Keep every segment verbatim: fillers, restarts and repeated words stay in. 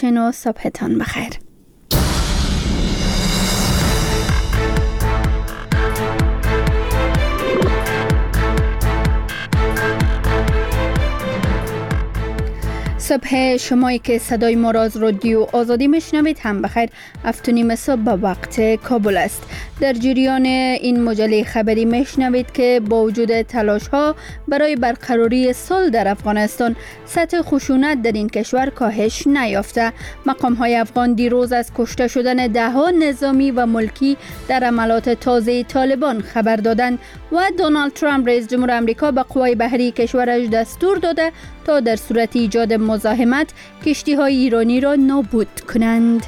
شنو صبحتان بخیر. صبح شمایی که صدای ما را از رادیو آزادی میشنوید هم بخیر. هفت و نیم صبح به وقت کابل است. در جریان این مجله خبری میشنوید که با وجود تلاش ها برای برقراری صلح در افغانستان، سطح خشونت در این کشور کاهش نیافته. مقام های افغان دیروز از کشته شدن ده ها نظامی و ملکی در عملات تازه طالبان خبر دادند و دونالد ترامپ رئیس جمهور آمریکا به قوای بحری کشورش دستور داده تا در صورت ایجاد مزاحمت کشتی های ایرانی را نابود کنند.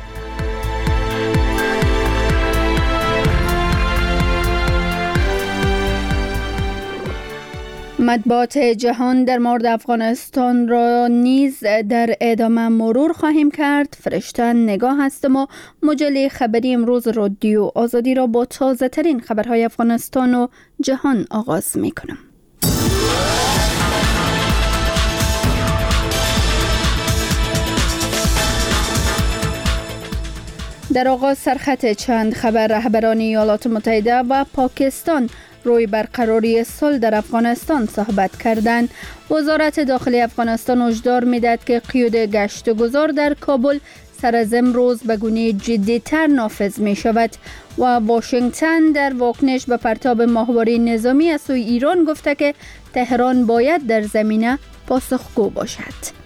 مطبوعات جهان در مورد افغانستان را نیز در ادامه مرور خواهیم کرد. فرشته نگاه هستم و مجله خبری امروز رادیو آزادی را با تازه ترین خبرهای افغانستان و جهان آغاز می کنم. در آغاز سرخط چند خبر. رهبران ایالات متحده و پاکستان روی برقراری صلح در افغانستان صحبت کردند. وزارت داخلی افغانستان هشدار می‌دهد که قیود گشت‌وگذار در کابل سر از امروز به گونه جدی‌تر نافذ می شود و واشنگتن در واکنش به پرتاب ماهواره نظامی از سوی ایران گفته که تهران باید در زمینه پاسخگو باشد.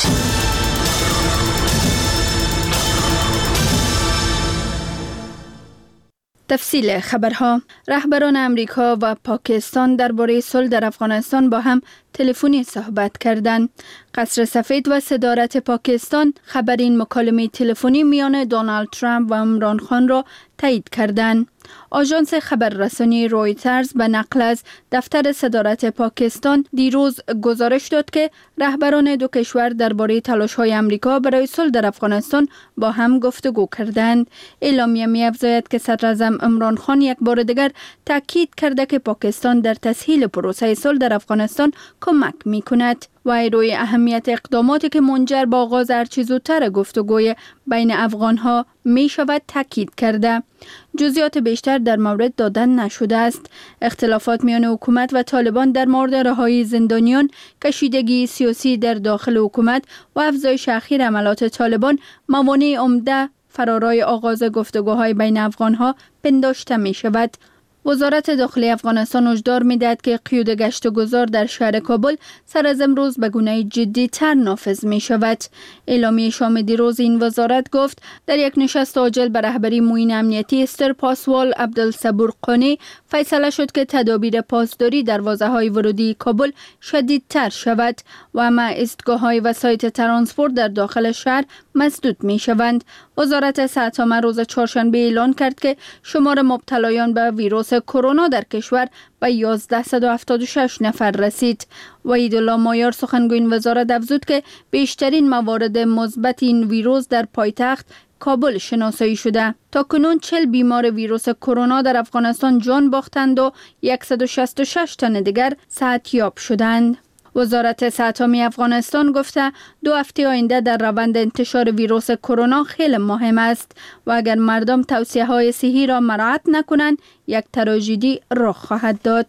تفصیل خبرها. رهبران امریکا و پاکستان درباره صلح در افغانستان با هم تلفنی صحبت کردند. قصر سفید و صدارت پاکستان خبر این مکالمه تلفنی میان دونالد ترامپ و عمران خان را تایید کردند. آژانس خبررسانی رویترز به نقل از دفتر صدارت پاکستان دیروز گزارش داد که رهبران دو کشور درباره تلاش‌های آمریکا برای صلح در افغانستان با هم گفتگو کردند. اعلامیه می‌افزاید که صدراعظم عمران خان یک بار دیگر تاکید کرده که پاکستان در تسهیل پروسه صلح در افغانستان کمک می‌کند و روی اهمیت اقداماتی که منجر به آغاز هرچه زودتر گفتگوی بین افغان‌ها می شود تاکید کرده. جزئیات بیشتر در مورد دادن نشده است. اختلافات میان حکومت و طالبان در مورد رهایی زندانیان، کشیدگی سیاسی در داخل حکومت و افزایش اخیر عملات طالبان موانع عمده فرارای آغاز گفتگوهای بین افغان‌ها پنداشته می شود. وزارت داخلی افغانستان هشدار می‌دهد که قیود گشت‌وگذار در شهر کابل سر از امروز به گونه جدی‌تر نافذ می‌شود. اعلامیه شام دیروز این وزارت گفت در یک نشست عاجل به رهبری معین امنیتی استر پاسوال عبدالصبور قانی فیصله شد که تدابیر پاسداری دروازه‌های ورودی کابل شدیدتر شود و همه ایستگاه‌های و سایت ترانسپورت در داخل شهر مسدود می‌شوند. وزارت صحت روز چهارشنبه اعلان کرد که شمار مبتلایان به ویروس کرونا در کشور به یازده هفتاد و شش نفر رسید. وحیدالله مایار سخنگوی این وزارت افزود که بیشترین موارد مثبت این ویروس در پایتخت کابل شناسایی شده. تا کنون چهل بیمار ویروس کرونا در افغانستان جان باختند و صد و شصت و شش تن دیگر صحتیاب شدند. وزارت صحت عامه افغانستان گفته دو هفته آینده در روند انتشار ویروس کرونا خیلی مهم است و اگر مردم توصیه های صحی را مراعات نکنند یک تراژدی رخ خواهد داد.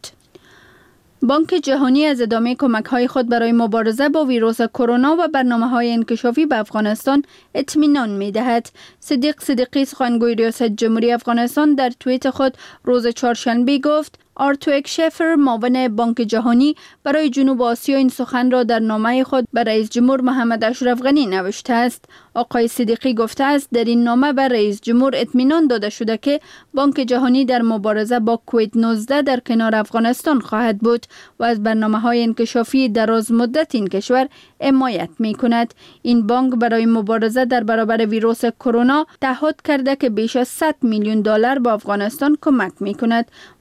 بانک جهانی از ادامه کمک‌های خود برای مبارزه با ویروس کرونا و برنامه‌های انکشافی به افغانستان اطمینان می‌دهد. صدیق صدیقی سخنگوی ریاست جمهوری افغانستان در توییت خود روز چهارشنبه گفت آرتوک شفر معاون بانک جهانی برای جنوب آسیا این سخن را در نامه خود به رئیس جمهور محمد اشرف غنی نوشته است. آقای صدیقی گفته است در این نامه به رئیس جمهور اطمینان داده شده که بانک جهانی در مبارزه با کووید نوزده در کنار افغانستان خواهد بود و از برنامه‌های انکشافی دراز مدت این کشور حمایت می‌کند. این بانک برای مبارزه در برابر ویروس کرونا تعهد کرده که بیش از صد میلیون دلار به افغانستان کمک می‌کند.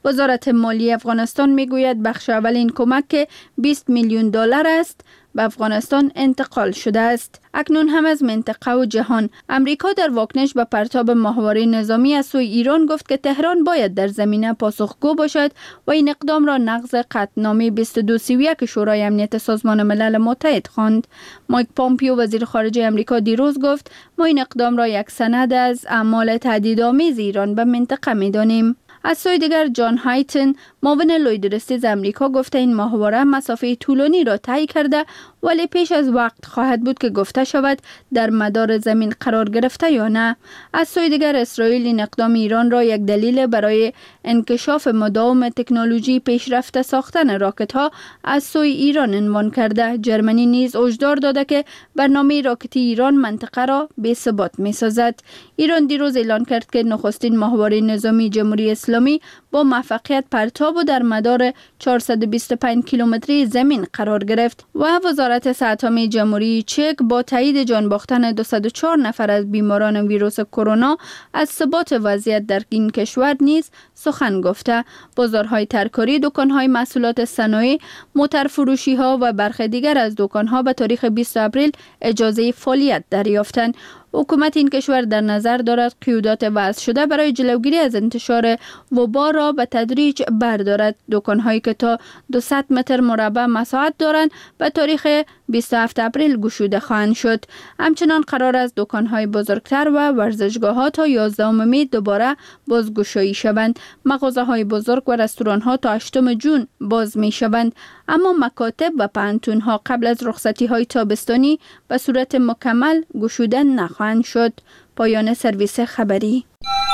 وزارت مالی افغانستان میگوید بخش اول این کمک که بیست میلیون دلار است به افغانستان انتقال شده است. اکنون هم از منطقه و جهان. امریکا در واکنش به پرتاب ماهواره نظامی از سوی ایران گفت که تهران باید در زمینه پاسخگو باشد و این اقدام را نقض قطعنامه بیست و دو سی و یک شورای امنیت سازمان ملل متحد خواند. مایک پامپیو وزیر خارجه امریکا دیروز گفت ما این اقدام را یک سند از اعمال تهدیدآمیز ایران به منطقه می‌دانیم. از سوی دیگر جان هایتن معاون لویدرستیز امریکا گفته این ماهواره مسافه طولانی را طی کرده ولی پیش از وقت خواهد بود که گفته شود در مدار زمین قرار گرفته یا نه. از سوی دیگر اسرائیل این اقدام ایران را یک دلیل برای انکشاف مداوم تکنولوژی پیشرفته ساختن راکت ها از سوی ایران عنوان کرده. جرمنی نیز هشدار داده که برنامه راکتی ایران منطقه را بی ثبات می سازد. ایران دیروز اعلان کرد که نخستین ماهواره نظامی جمهوری اسلامی با موفقیت پرتاب و در مدار چهارصد و بیست و پنج کیلومتری زمین قرار گرفت و وزارت صحت عامه جمهوری چک با تایید جان باختن دویست و چهار نفر از بیماران ویروس کرونا از ثبات وضعیت در این کشور نیز سخن گفته. بازارهای ترکاری، دکانهای محصولات صنایع، موتر فروشی ها و برخی دیگر از دکانها به تاریخ بیست اپریل اجازه فعالیت دریافتند. حکومت این کشور در نظر دارد قیودات وضع شده برای جلوگیری از انتشار وبا را به تدریج بردارد. دکان‌هایی که تا دویست متر مربع مساحت دارند به تاریخ بیست و هفت اپریل گشوده خواهند شد. همچنان قرار است دکان‌های بزرگتر و ورزشگاه‌ها تا یازدهم می دوباره بازگشایی شوند. مغازه‌های بزرگ و رستوران‌ها تا هشتم جون باز می‌شوند، اما مکاتب و پانتون‌ها قبل از رخصتی‌های تابستانی به صورت مکمل گشوده نخواهند شد. پایان سرویس خبری.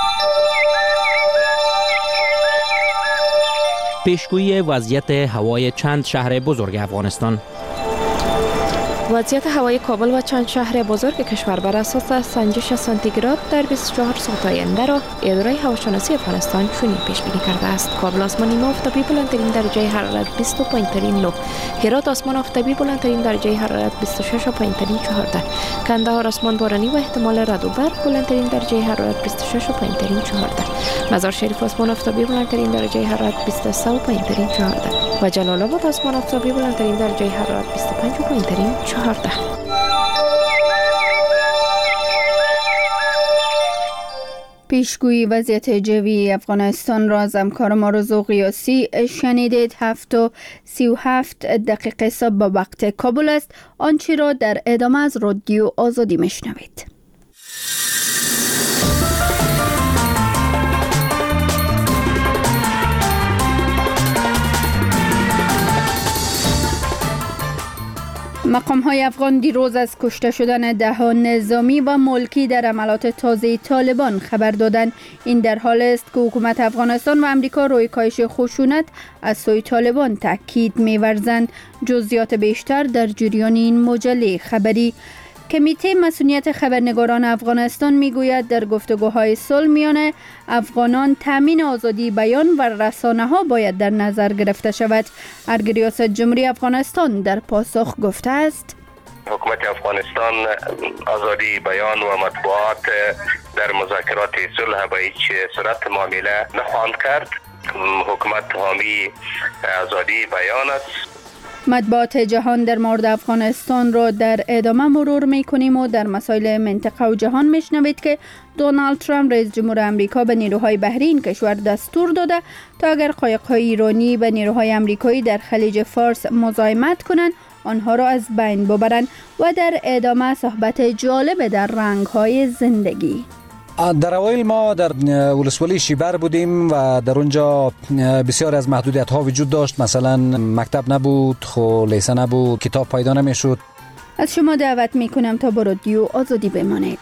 پیشگویی وضعیت هوای چند شهر بزرگ افغانستان. وضعیت هوای کابل و چند شهر بزرگ کشور بر اساس سنجش سانتیگراد در بیست و چهار ساعت آینده را اداره هواشناسی افغانستان چنین پیش بینی کرده است: کابل آسمان نیمه آفتابی بلندترین درجه حرارت بیست و پایین‌ترین نه، هرات آسمان آفتابی بلندترین درجه حرارت بیست و شش و پایین‌ترین چهارده، کندهار آسمان بارانی و احتمال رعد و برق بلندترین درجه حرارت بیست و شش و پایین‌ترین چهارده، مزار شریف آسمان آفتابی بلندترین درجه حرارت بیست و سه و پایین‌ترین چهارده و جلال آباد آسمان آفتابی بلندترین درجه حرارت بیست و پنج و پایین‌ترین چهارده. پیشگویی وضعیت جوی افغانستان را از همکار ما رضا قیاسی شنیدید. هفت و سی و هفت دقیقه صبح به وقت کابل است. آنچه را در ادامه از رادیو آزادی میشنوید. مقام‌های افغان دیروز از کشته شدن ده نظامی و ملکی در عملیات تازه طالبان خبر دادند. این در حال است که حکومت افغانستان و امریکا روی کاهش خشونت از سوی طالبان تاکید می‌ورزند. جزئیات بیشتر در جریان این مجله خبری. کمیته مسئولیت خبرنگاران افغانستان میگوید در گفتگوهای صلح میان افغانان تامین آزادی بیان و رسانه ها باید در نظر گرفته شود. ارگ ریاست جمهوری افغانستان در پاسخ گفته است: حکومت افغانستان آزادی بیان و مطبوعات در مذاکرات صلح به هیچ صورت معامله نخواهند کرد. حکومت حامی آزادی بیان است. مطبوعات جهان در مورد افغانستان را در ادامه مرور میکنیم و در مسائل منطقه و جهان میشنوید که دونالد ترامپ رئیس جمهور امریکا به نیروهای بحری این کشور دستور داده تا اگر قایق‌های ایرانی به نیروهای امریکایی در خلیج فارس مزاحمت کنند آنها را از بین ببرند. و در ادامه صحبت جالب در رنگ‌های زندگی. در اوایل ما در ولسوالی شیبر بودیم و در اونجا بسیار از محدودیت ها وجود داشت. مثلا مکتب نبود، خو لیسه نبود، کتاب پیدا نمیشد. از شما دعوت میکنم تا با رادیو آزادی بمانید.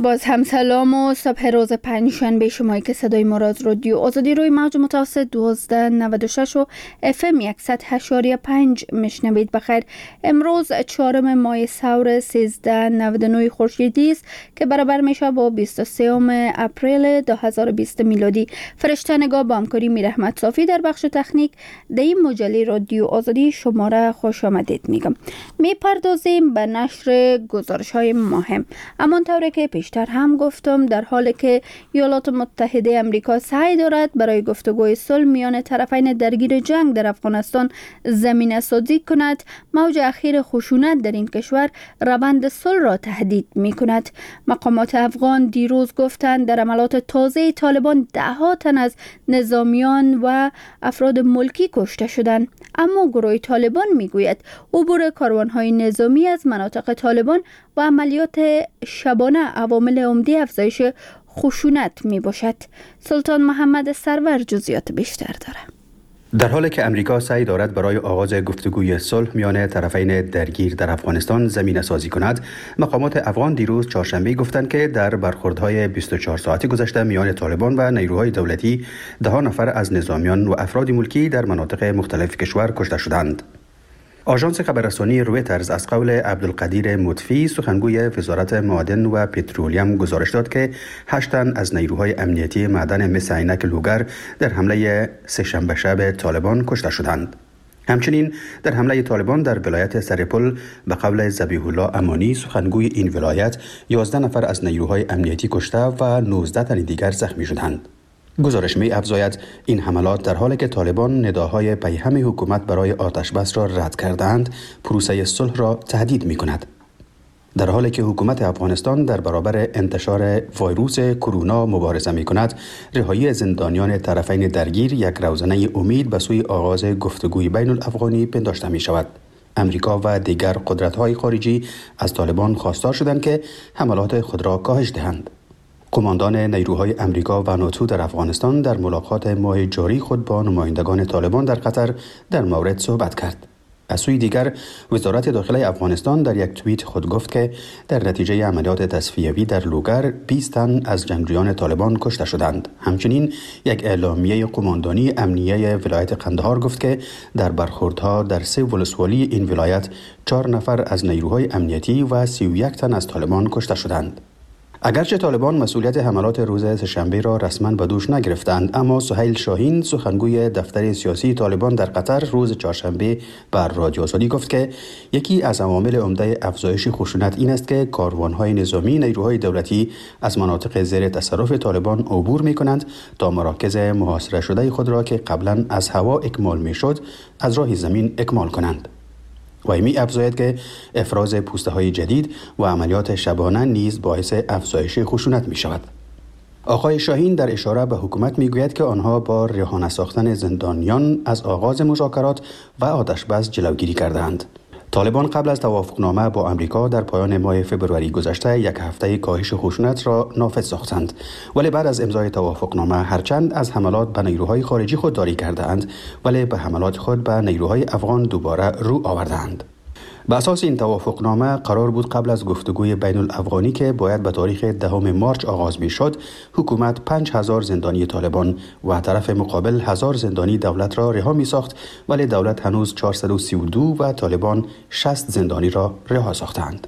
باز هم سلام و صبح روز پنجشنبه شمایی که صدای ما را از رادیو آزادی روی موج متوسط دوازده نود و شش و اف ام صد و هشت و پنج میشنوید. بخیر. امروز چهارم ماه سور سیزده نود و نه خورشیدی است که برابر میشه با بیست و سوم اپریل دو هزار و بیست میلادی. فرشته نگاه با همکاری میر احمد صافی در بخش تکنیک در این مجله رادیو آزادی شما را خوش آمدید میگم. میپردازیم به نشر گزارش های مهم. همانطور که پیشتر هم گفتم، در حالی که ایالات متحده آمریکا سعی دارد برای گفتگوی صلح میان طرفین درگیر جنگ در افغانستان زمینه سازی کند، موج اخیر خشونت در این کشور روند صلح را تهدید می کند. مقامات افغان دیروز گفتند در عملات تازه طالبان ده ها تن از نظامیان و افراد ملکی کشته شدند، اما گروه طالبان می گوید عبور کاروانهای نظامی از مناطق طالبان و عملیات شبانه عوامل عمده افزایش خشونت می باشد. سلطان محمد سرور جزئیات بیشتر داره. در حالی که امریکا سعی دارد برای آغاز گفتگوی صلح میان طرفین درگیر در افغانستان زمینه سازی کند، مقامات افغان دیروز چهارشنبه گفتند که در برخوردهای بیست و چهار ساعتی گذشته میان طالبان و نیروهای دولتی ده نفر از نظامیان و افراد ملکی در مناطق مختلف کشور کشته شدند. آژانس خبررسانی رویترز از قول عبدالقدیر مطفی سخنگوی وزارت معادن و پترولیم گزارش داد که هشت تن از نیروهای امنیتی معدن مس عینک لوگر در حمله سه‌شنبه شب طالبان کشته شدند. همچنین در حمله طالبان در ولایت سرپل به قول ذبیح الله امانی سخنگوی این ولایت یازده نفر از نیروهای امنیتی کشته و نوزده تن دیگر زخمی شدند. گزارش می افزاید این حملات در حالی که طالبان نداهای پیهم حکومت برای آتش بس را رد کردند، پروسه صلح را تهدید می کند. در حالی که حکومت افغانستان در برابر انتشار ویروس کرونا مبارزه می کند، رهایی زندانیان طرفین درگیر یک روزنه امید به سوی آغاز گفتگوی بین الافغانی پنداشته می شود. امریکا و دیگر قدرت‌های خارجی از طالبان خواستار شدند که حملات خود را کاهش دهند. قماندان نیروهای امریکا و ناتو در افغانستان در ملاقات ماه جاری خود با نمایندگان طالبان در قطر در مورد صحبت کرد. از سوی دیگر وزارت داخلی افغانستان در یک توییت خود گفت که در نتیجه عملیات تصفیوی در لوگر بیست تن از جنگجویان طالبان کشته شدند. همچنین یک اعلامیه قماندانی امنیه ولایت قندهار گفت که در برخوردها در سه ولسوالی این ولایت چهار نفر از نیروهای امنیتی و سی و یک تن از طالبان کشته شدند. اگرچه طالبان مسئولیت حملات روز سه‌شنبه را رسما به دوش نگرفتند، اما سهیل شاهین سخنگوی دفتر سیاسی طالبان در قطر روز چهارشنبه بر رادیو آزادی گفت که یکی از عوامل عمده افزایش خشونت این است که کاروانهای نظامی نیروهای دولتی از مناطق زیر تصرف طالبان عبور می‌کنند تا مراکز محاصره شده خود را که قبلا از هوا اکمال می‌شد از راه زمین اکمال کنند. و می افزاید که افراز پوسته های جدید و عملیات شبانه نیز باعث افزایش خشونت می شود. آقای شاهین در اشاره به حکومت می گوید که آنها با رهانه ساختن زندانیان از آغاز مذاکرات و آتش بس جلوگیری کردند. طالبان قبل از توافقنامه با امریکا در پایان ماه فبروری گذشته یک هفته کاهش خشونت را نافذ ساختند، ولی بعد از امضای توافقنامه هرچند از حملات به نیروهای خارجی خودداری کردند، ولی به حملات خود به نیروهای افغان دوباره رو آوردند. به اساس این توافقنامه قرار بود قبل از گفتگوی بین الافغانی که باید به تاریخ دهم مارچ آغاز می شد، حکومت پنج هزار زندانی طالبان و طرف مقابل هزار زندانی دولت را رها می ساخت، ولی دولت هنوز چهارصد و سی و دو و طالبان شصت زندانی را رها ساختند.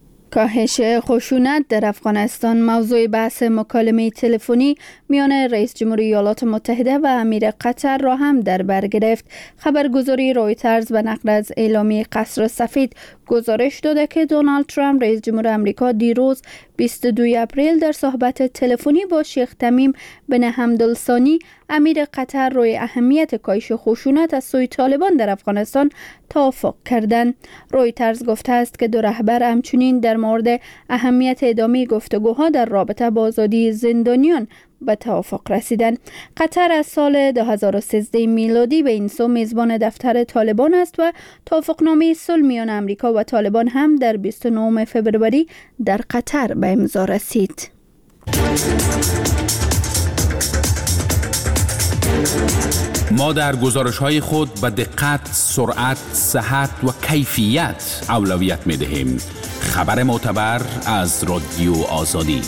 کاهش خشونت در افغانستان موضوع بحث مکالمه تلفنی میان رئیس جمهوری ایالات متحده و امیر قطر را هم در بر گرفت. خبرگزاری رویترز به نقل از اعلامیه قصر سفید گزارش داده که دونالد ترامپ رئیس جمهور آمریکا دیروز بیست و دوم اپریل در صحبت تلفنی با شیخ تمیم بن حمد الثانی امیر قطر روی اهمیت کاهش خشونت از سوی طالبان در افغانستان توافق کردند. رویترز گفته است که دو رهبر همچنین در مورد اهمیت ادامه گفتگوها در رابطه با آزادی زندانیان به توافق رسیدند. قطر از سال دو هزار و سیزده میلادی به این سو میزبان دفتر طالبان است و توافقنامه صلح میان آمریکا و طالبان هم در بیست و نهم فوریه در قطر به امضا رسید. ما در گزارش‌های خود به دقت، سرعت، صحت و کیفیت اولویت می‌دهیم. خبر معتبر از رادیو آزادی.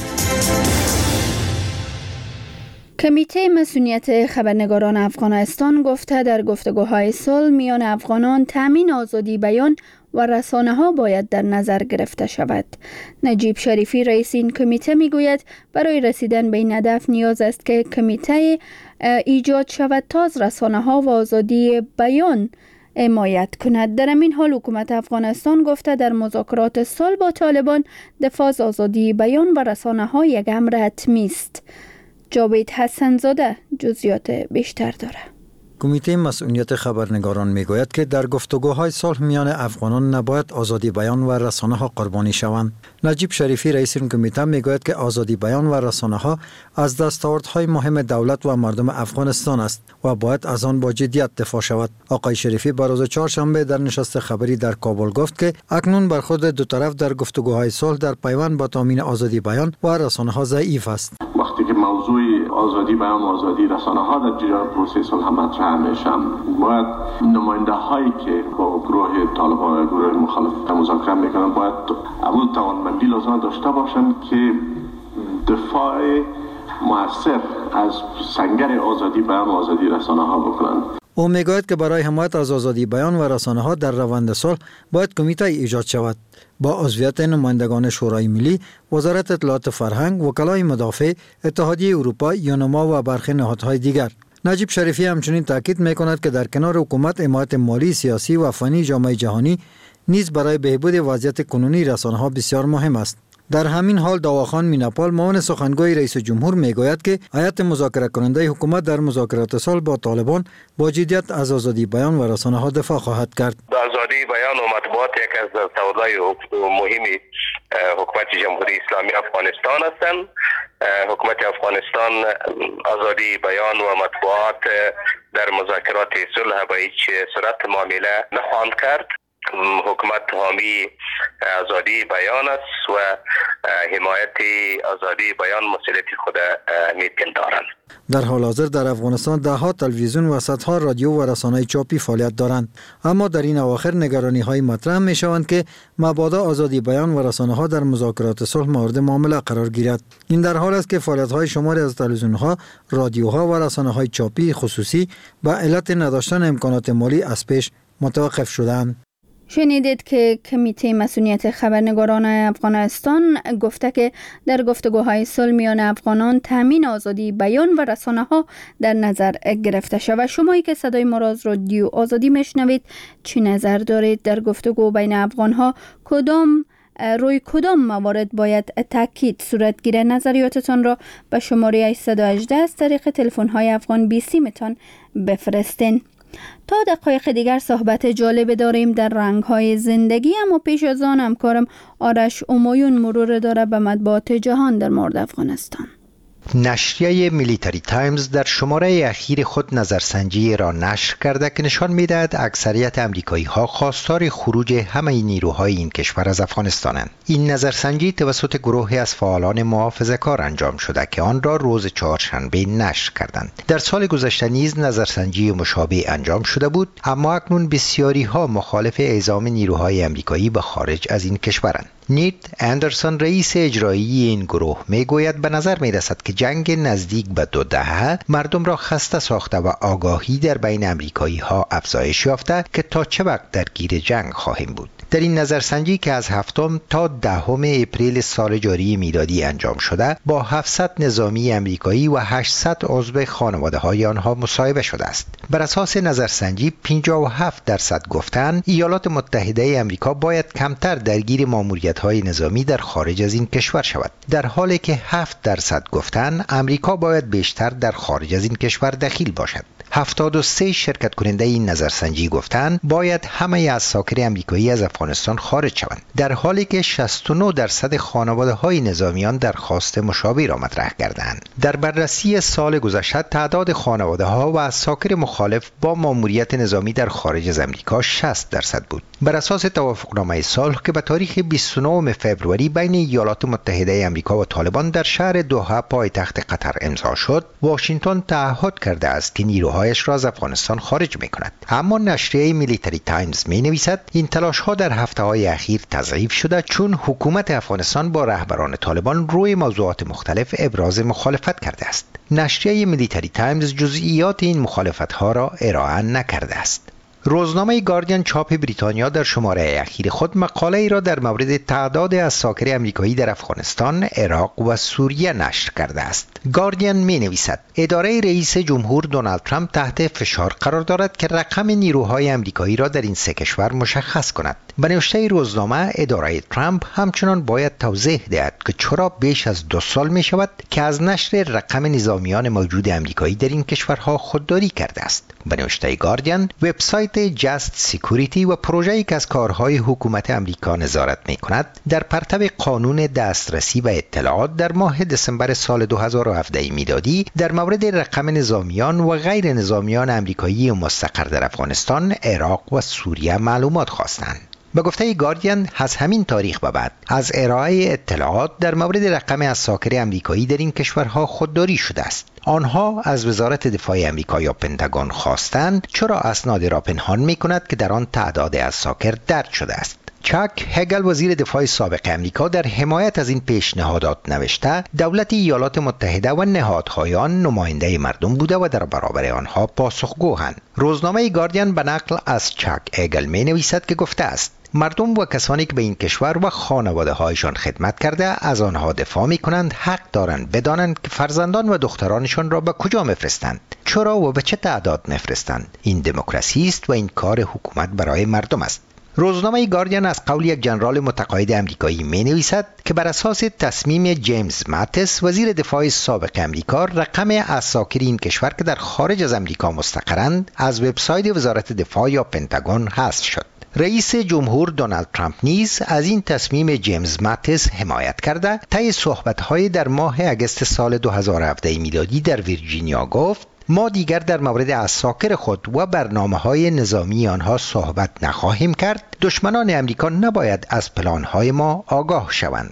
کمیته مسئولیت خبرنگاران افغانستان گفته در گفتگوهای صلح میان افغانان تامین آزادی بیان و رسانه ها باید در نظر گرفته شود. نجیب شریفی رئیس این کمیته میگوید برای رسیدن به این هدف نیاز است که کمیته ایجاد شود تا از رسانه ها و آزادی بیان حمایت کند. در این حال حکومت افغانستان گفته در مذاکرات صلح با طالبان دفاع از آزادی بیان و رسانه ها یک امر حتمی است. جاوید حسن زاده جزئیات بیشتر داره. کمیته مسئولیت خبرنگاران میگوید که در گفتگوهای صلح میان افغانان نباید آزادی بیان و رسانه ها قربانی شوند. نجیب شریفی رئیس این کمیته میگوید که آزادی بیان و رسانه ها از دستاوردهای مهم دولت و مردم افغانستان است و باید از آن با جدیت دفاع شود. آقای شریفی بر روز چهارشنبه در نشست خبری در کابل گفت که اکنون برخورد دو طرف در گفتگوهای صلح در پیوند با تامین آزادی بیان و رسانه ها ضعیف است. وقتی که موضوع آزادی بیان و آزادی رسانه ها در جریان پروسه صلح مطرح میشن، باید نماینده هایی که با گروه طالبان و گروه مخالف مذاکره میکنن باید اول توانمندی لازم داشته باشند که دفاع مؤثر از سنگر آزادی بیان و آزادی رسانه ها بکنند. او میگوید که برای حمایت از آزادی بیان و رسانه ها در روند صلح باید کمیته ایجاد شود با عضویت نمایندگان شورای ملی، وزارت اطلاعات فرهنگ، وکلای مدافع، اتحادیه اروپا، یونما و برخی نهادهای دیگر. نجیب شریفی همچنین تاکید میکند که در کنار حکومت حمایت مالی، سیاسی و فنی جامعه جهانی نیز برای بهبود وضعیت کنونی رسانه ها بسیار مهم است. در همین حال داواخان میناپال معاون سخنگوی رئیس جمهور میگوید که هیئت مذاکره کننده حکومت در مذاکرات صلح با طالبان با جدیت از آزادی بیان و رسانه ها دفاع خواهد کرد. آزادی بیان و مطبوعات یک از دستاوردهای مهمی حکومت جمهوری اسلامی افغانستان هستند. حکومت افغانستان آزادی بیان و مطبوعات در مذاکرات صلح به هیچ صورت معامله نخواهند کرد. حکومت حامی آزادی بیان است و حمایت آزادی بیان مسئولیت خود میپندارند. در حال حاضر در افغانستان ده ها تلویزیون و صدها رادیو و رسانه‌های چاپی فعالیت دارند، اما در این اواخر نگرانی های مطرح می شوند که مبادا آزادی بیان و رسانه ها در مذاکرات صلح مورد معامله قرار گیرد. این در حال است که فعالیت های شماری از تلویزیون ها، رادیوها و رسانه های چاپی خصوصی به علت نداشتن امکانات مالی از پیش متوقف شدند. شنیدید که کمیته مسئولیت خبرنگاران افغانستان گفته که در گفتگوهای صلح میان افغانان تامین آزادی بیان و رسانه ها در نظر گرفته شود. شمایی که صدای ما را از رادیو آزادی میشنوید چی نظر دارید؟ در گفتگو بین افغان ها کدام روی کدام موارد باید تاکید صورت گیره؟ نظریاتتان را به شماره هشت یک هشت از طریق تلفن های افغان بیسی متان بفرستین. تا دقایق دیگر صحبت جالب داریم در رنگ‌های زندگی، اما پیش از آن همکارم آرش امایون مرور داره به مطبوعات جهان در مورد افغانستان. نشریه میلیتری تایمز در شماره اخیر خود نظرسنجی را نشر کرده که نشان می‌دهد اکثریت آمریکایی ها خواستار خروج همه نیروهای این کشور از افغانستانند. این نظرسنجی توسط گروهی از فعالان محافظه‌کار انجام شده که آن را روز چهارشنبه نشر کردند. در سال گذشته نیز نظرسنجی مشابه انجام شده بود، اما اکنون بسیاری ها مخالف اعزام نیروهای آمریکایی به خارج از این کشورند. نیت اندرسون رئیس اجرایی این گروه میگوید به نظر میرسد که جنگ نزدیک به دو دهه مردم را خسته ساخته و آگاهی در بین آمریکایی ها افزایش یافته که تا چه وقت درگیر جنگ خواهیم بود. در این نظرسنجی که از هفتم تا دهم اپریل سال جاری میلادی انجام شده با هفتصد نظامی آمریکایی و هشتصد عضو خانواده های آنها مصاحبه شده است. بر اساس نظرسنجی پنجاه و هفت درصد گفتند ایالات متحده آمریکا باید کمتر درگیر ماموریت های نظامی در خارج از این کشور شود، در حالی که هفت درصد گفتند آمریکا باید بیشتر در خارج از این کشور دخیل باشد. هفتاد و سه شرکت کننده این نظرسنجی گفتند باید همه اساکر آمریکایی از افغانستان خارج شوند، در حالی که شصت و نه درصد خانواده های نظامیان درخواست مشابه را مطرح کردند. در بررسی سال گذشته تعداد خانواده ها و اساکر مخالف با ماموریت نظامی در خارج از آمریکا شصت درصد بود. بر اساس توافقنامه صلح که به تاریخ بیست و نه نهم فوریه بین ایالات متحده آمریکا و طالبان در شهر دوحه پایتخت قطر امضا شد، واشنگتن تعهد کرده است که نیروهایش را از افغانستان خارج می‌کند. اما نشریه میلیتری تایمز می‌نویسد این تلاش‌ها در هفته‌های اخیر تضعیف شده چون حکومت افغانستان با رهبران طالبان روی موضوعات مختلف ابراز مخالفت کرده است. نشریه میلیتری تایمز جزئیات این مخالفت‌ها را ارائه نکرده است. روزنامه گاردین چاپ بریتانیا در شماره اخیر خود مقاله ای را در مورد تعداد عساکر آمریکایی در افغانستان، عراق و سوریه نشر کرده است. گاردین می نویسد اداره رئیس جمهور دونالد ترامپ تحت فشار قرار دارد که رقم نیروهای آمریکایی را در این سه کشور مشخص کند. به نوشته روزنامه، اداره ترامپ همچنان باید توضیح دهد که چرا بیش از دو سال می شود که از نشر رقم نظامیان موجود آمریکایی در این کشورها خودداری کرده است. به نوشته گاردین، وبسایت جست سکیوریتی و پروژه‌ای که از کارهای حکومت آمریکا نظارت می‌کند، در پرتو قانون دسترسی و اطلاعات در ماه دسامبر سال دو هزار و هفده میلادی در مورد رقم نظامیان و غیر نظامیان آمریکایی مستقر در افغانستان، عراق و سوریه معلومات خواستند. به گفته گاردین، از همین تاریخ به بعد از ارائه اطلاعات در مورد رقم عساکر آمریکایی در این کشورها خودداری شده است. آنها از وزارت دفاع آمریکا یا پنتاگون خواستند چرا اسناد را پنهان می‌کند که در آن تعداد عساکر درج شده است. چاک هگل، وزیر دفاع سابق آمریکا، در حمایت از این پیشنهادات نوشته دولت ایالات متحده و نهادهای آن نماینده مردم بوده و در برابر آنها پاسخگویند. روزنامه گاردین به نقل از چاک هگل می نویسد که گفته است مردم و کسانی که به این کشور و خانواده هایشان خدمت کرده از آنها دفاع می کنند حق دارند بدانند که فرزندان و دخترانشان را به کجا میفرستند، چرا و به چه تعداد میفرستند. این دموکراسی است و این کار حکومت برای مردم است. روزنامه گاردین از قول یک ژنرال متقاعد آمریکایی می نویسد که بر اساس تصمیم جیمز ماتیس، وزیر دفاع سابق آمریکا، رقم عساکر این کشور که در خارج از آمریکا مستقرند از وبسایت وزارت دفاع یا پنتاگون حذف شد. رئیس جمهور دونالد ترامپ نیز از این تصمیم جیمز ماتیس حمایت کرده طی صحبت‌های در ماه اگست سال دو هزار و هفده میلادی در ویرجینیا گفت ما دیگر در مورد عساکر خود و برنامه‌های نظامی آنها صحبت نخواهیم کرد. دشمنان آمریکا نباید از پلان‌های ما آگاه شوند.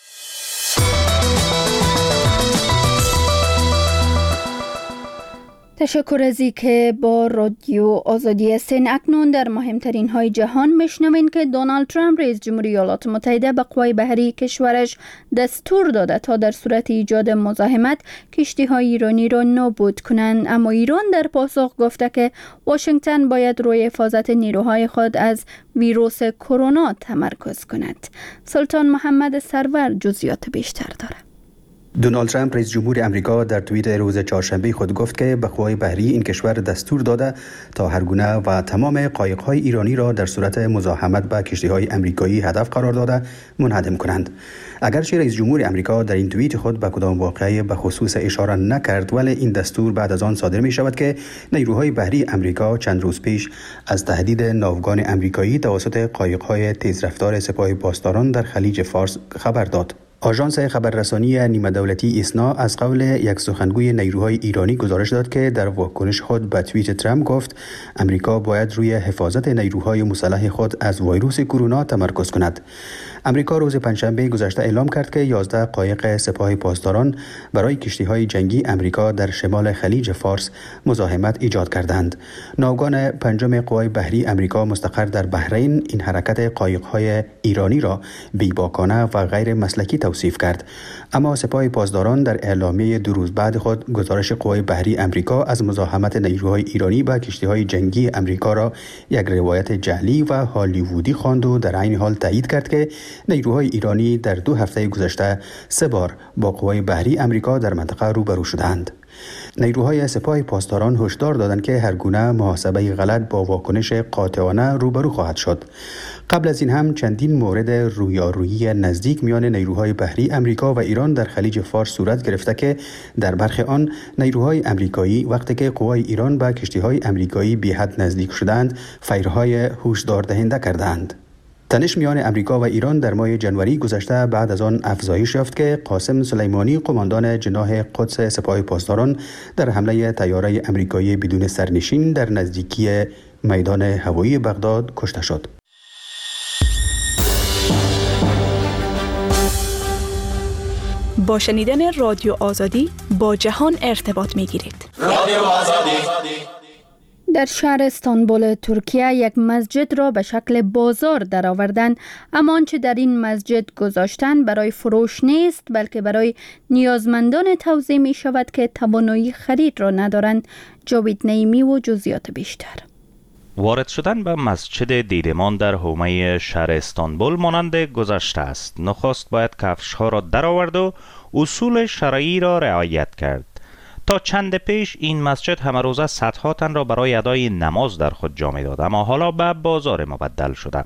تشکر از اینکه با رادیو آزادی هستین. اکنون در مهمترین های جهان میشنوین که دونالد ترامپ رئیس جمهوری ایالات متحده به قوای بحری کشورش دستور داده تا در صورت ایجاد مزاحمت کشتی های ایرانی را نابود کنند، اما ایران در پاسخ گفته که واشنگتن باید روی حفاظت نیروهای خود از ویروس کرونا تمرکز کند. سلطان محمد سرور جزئیات بیشتر داره. دونالد ترامپ رئیس جمهور امریکا در توییت روز چهارشنبه خود گفت که به قوای بحری این کشور دستور داده تا هر گونه و تمام قایق‌های ایرانی را در صورت مزاحمت به کشتی‌های امریکایی هدف قرار داده منهدم کنند. اگرچه رئیس جمهور امریکا در این توییت خود به کدام واقعه به خصوص اشاره نکرد، ولی این دستور بعد از آن صادر می شود که نیروهای بحری امریکا چند روز پیش از تهدید ناوگان امریکایی توسط قایق‌های تیزرفتار سپاه پاسداران در خلیج فارس خبر داد. آژانس خبررسانی نیمه دولتی ایسنا از قول یک سخنگوی نیروهای ایرانی گزارش داد که در واکنش خود به توییت ترامپ گفت امریکا باید روی حفاظت نیروهای مسلح خود از ویروس کرونا تمرکز کند. امریکا روز پنجشنبه گذشته اعلام کرد که یازده قایق سپاه پاسداران برای کشتی‌های جنگی امریکا در شمال خلیج فارس مزاحمت ایجاد کردند. ناوگان پنجم قوای بحری امریکا مستقر در بحرین این حرکت قایق‌های ایرانی را بی‌باکانه و غیر مسلکی توصیف کرد، اما سپاه پاسداران در اعلامیه دو روز بعد خود گزارش قوای بحری امریکا از مزاحمت نیروهای ایرانی به کشتی‌های جنگی امریکا را یک روایت جعلی و هالیوودی خواند و در عین حال تایید کرد که نیروهای ایرانی در دو هفته گذشته سه بار با قوای بحری امریکا در منطقه روبرو شدند. نیروهای سپاه پاسداران هشدار دادند که هر گونه محاسبه غلط با واکنش قاطعانه روبرو خواهد شد. قبل از این هم چندین مورد رویارویی نزدیک میان نیروهای بحری امریکا و ایران در خلیج فارس صورت گرفته که در برخی آن نیروهای امریکایی وقتی که قوای ایران به کشتی‌های امریکایی بی حد نزدیک شدند فیرهای هشدار دهنده کردند. تنش میان امریکا و ایران در ماه جنوری گذشته بعد از آن افزایش یافت که قاسم سلیمانی، قماندان جناح قدس سپاه پاسداران، در حمله طیاره امریکایی بدون سرنشین در نزدیکی میدان هوایی بغداد کشته شد. با شنیدن رادیو آزادی با جهان ارتباط می‌گیرید. رادیو آزادی. در شهر استانبول ترکیه یک مسجد را به شکل بازار درآوردند، اما آنچه در این مسجد گذاشتن برای فروش نیست بلکه برای نیازمندان توزیع می شود که توانایی خرید را ندارند. جاوید نعیمی و جزئیات بیشتر. وارد شدن به مسجد دیدمان در حومه شهر استانبول مانند گذشته است. نخست باید کفش ها را درآورد و اصول شرعی را رعایت کرد. تا چند پیش این مسجد همه روزه صدها تن را برای ادای نماز در خود جا می‌داد، اما حالا به بازار مبدل شده.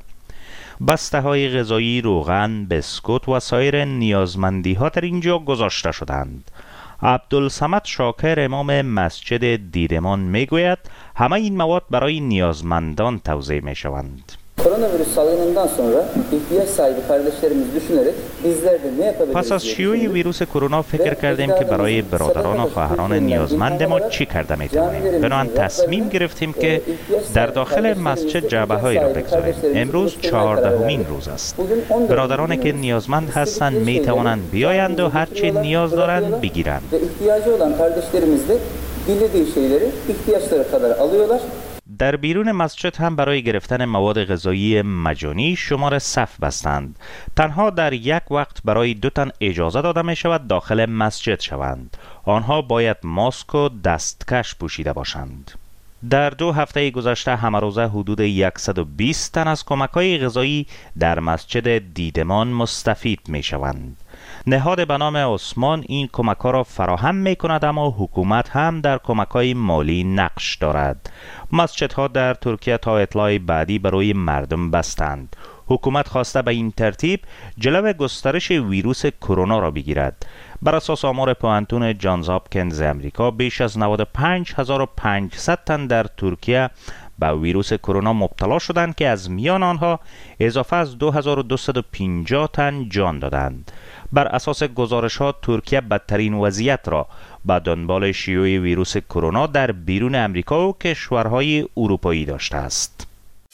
بسته های غذایی، روغن، بسکوت و سایر نیازمندی ها در اینجا گذاشته شدند. عبدالصمد شاکر امام مسجد دیدمان میگوید همه این مواد برای نیازمندان توزیع می شوند. Koronavirüs salgınından sonra ihtiyaç sahibi kardeşlerimiz düşünerek bizler de ne yapabiliriz? پس از شیوع ویروس کرونا فکر کردیم که برای برادران و خواهران نیازمند ما چی کرده میتوانیم. بنابراین تصمیم گرفتیم که در داخل مسجد جعبه‌هایی را بگذاریم. امروز چهاردهمین روز است. برادرانی که نیازمند هستند میتوانند بیایند و هر چی نیاز دارند بگیرند. Ve ihtiyacı olan kardeşlerimiz de dilediği şeyleri ihtiyaçları kadar alıyorlar. در بیرون مسجد هم برای گرفتن مواد غذایی مجانی شمار صف بستند. تنها در یک وقت برای دو تن اجازه داده می شود داخل مسجد شوند. آنها باید ماسک و دستکش پوشیده باشند. در دو هفته گذشته همه روزه حدود صد و بیست تن از کمک‌های غذایی در مسجد دیدمان مستفید می شوند. نهاد به نام عثمان این کمک‌ها را فراهم می‌کند، اما حکومت هم در کمک‌های مالی نقش دارد. مسجدها در ترکیه تا اطلاع بعدی برای مردم بستند. حکومت خواسته به این ترتیب جلو گسترش ویروس کرونا را بگیرد. بر اساس آمار پوهنتون جانز هاپکینز امریکا بیش از نود و پنج هزار و پانصد تن در ترکیه به ویروس کرونا مبتلا شدند که از میان آنها اضافه از دو هزار و دویست و پنجاه تن جان دادند. بر اساس گزارش ها ترکیه بدترین وضعیت را به دنبال شیوع ویروس کرونا در بیرون امریکا و کشورهای اروپایی داشته است.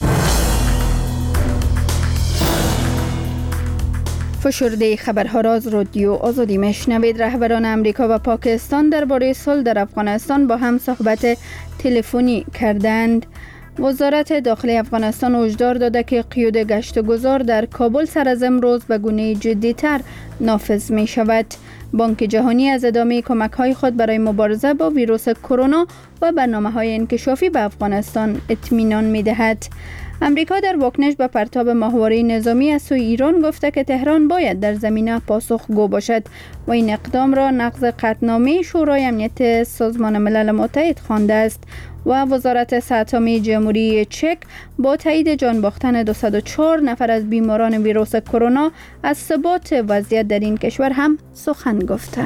فشرده خبرها را از رادیو آزادی میشنوید. رهبران امریکا و پاکستان درباره صلح در افغانستان با هم صحبت تلفنی کردند. وزارت داخلی افغانستان هشدار داده که قیود گشت گذار در کابل سر از امروز به گونه جدی‌تر نافذ می شود. بانک جهانی از ادامه کمک‌های خود برای مبارزه با ویروس کرونا و برنامه‌های انکشافی به افغانستان اطمینان می‌دهد. امریکا در واکنش به پرتاب ماهواره نظامی از سوی ایران گفته که تهران باید در زمینه پاسخگو باشد و این اقدام را نقض قطعنامه شورای امنیت سازمان ملل متحد خوانده است. و وزارت صحت عامه جمهوری چک با تایید جان باختن دویست و چهار نفر از بیماران ویروس کرونا از ثبات وضعیت در این کشور هم سخن گفته.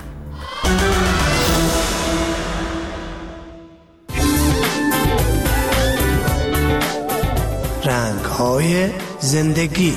رنگ‌های زندگی.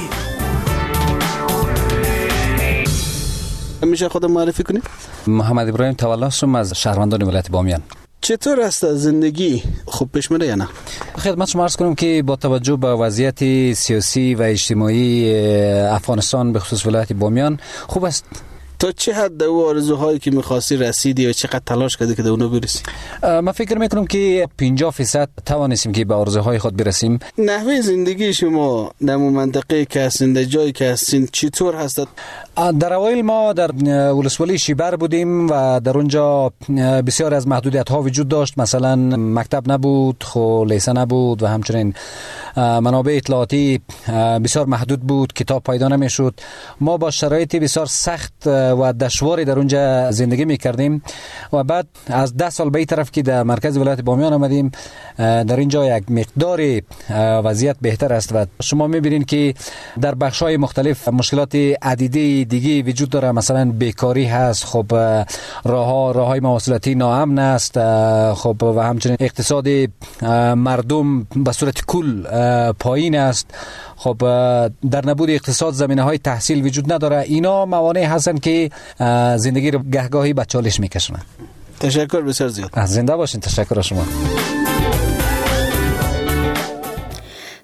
میشه خودم معرفی کنی؟ محمد ابراهیم تولاستم از شهروندان ولایت بامیان. چطور است زندگی؟ خوب پیش میره یا نه؟ خدمت شما عرض کنم که با توجه به وضعیت سیاسی و اجتماعی افغانستان به خصوص ولایت بامیان خوب است. تا چه حد در او آرزوهایی که می‌خواستی رسیدی و چقدر تلاش کردی که در اونو برسی؟ من فکر میکنم که پنجاه درصد توانستیم که به آرزوهای خود برسیم. نحوه زندگی شما در منطقه که هستین، در جایی که هستین چطور هست؟ در اوایل ما در ولسوالی شیبر بودیم و در اونجا بسیار از محدودیت ها وجود داشت. مثلا مکتب نبود، خو لیسه نبود و همچنین منابع اطلاعاتی بسیار محدود بود، کتاب پیدا نمیشد. ما با شرایط بسیار سخت و دشواری در اونجا زندگی میکردیم و بعد از ده سال به این طرف که در مرکز ولایت بامیان آمدیم، در اینجا یک مقدار وضعیت بهتر است و شما میبینید که در بخش‌های مختلف مشکلات عدیده دیگه وجود داره. مثلا بیکاری هست، خب راه راههای مواصلاتی ناامن است، خب و همچنین اقتصاد مردم به صورت کل پایین است. خب در نبود اقتصاد زمینه‌های تحصیل وجود نداره. اینا موانع هستن که زندگی رو گهگاهی به چالش میکشونن. تشکر بسیار زیاد. زنده باشین. تشکر از شما.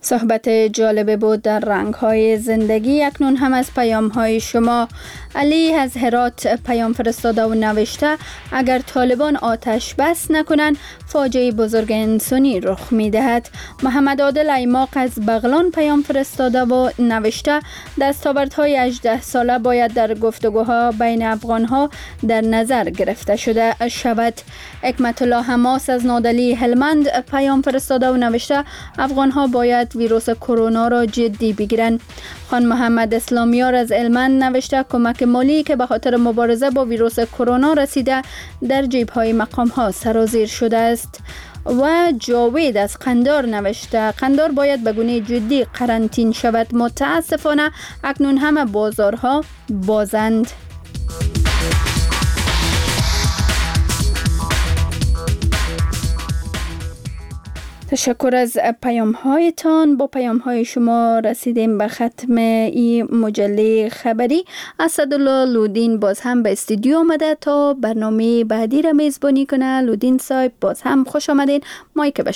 صحبت جالبه بود در رنگ‌های زندگی. اکنون هم از پیام‌های شما. علی از هرات پیام فرستاده و نوشته اگر طالبان آتش بس نکنند فاجعه بزرگ انسانی رخ می‌دهد. محمد عادل ایماق از بغلان پیام فرستاده و نوشته دستاوردهای هجده ساله باید در گفتگوها بین افغان‌ها در نظر گرفته شده شود. حکمت الله حماس از نادلی هلمند پیام فرستاده و نوشته افغان‌ها باید ویروس کرونا را جدی بگیرند. خان محمد اسلامیار از هلمند نوشته کمک مالی که به خاطر مبارزه با ویروس کرونا رسیده در جیب‌های مقام‌ها سرازیر شده است. و جاوید از قندار نوشته قندار باید به گونه جدی قرنطین شود. متاسفانه اکنون همه بازارها بازند. تشکر از پیام هایتان. با پیام های شما رسیدیم به ختم این مجله خبری. اسدالله لودین باز هم به استودیو آمده تا برنامه بعدی را میزبانی کنه. لودین صاحب باز هم خوش آمدین. مایک